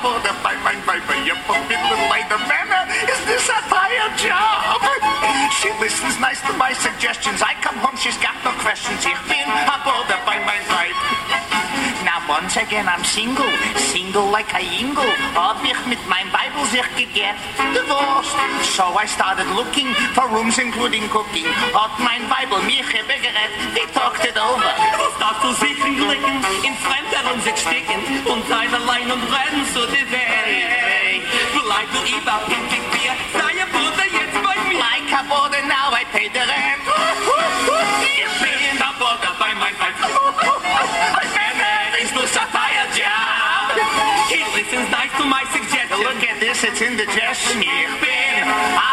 border by my Viber. You forbid little lighter manner. Is this a tired job? She listens nice to my suggestions. I come home, she's got no questions. Ich bin a border by my Vibe. Now once again I'm single like a jingle. Hab ich mit meinem Bible sich get divorced. So I started looking for rooms including cooking. Hat mein Bible mich gebegeret, they talked it over. Was darfst du sich blicken, in Fremdern sich sticken und einerlei und rennen zu der Welt. Bleib du über pinkig Bier, sei ein Bruder jetzt bei mir. Like a border now I pay the rent. Ich bin a Border bei mein Weib. It's no satire job. He listens nice to my suggestions. Look at this, it's indigestion. Ich bin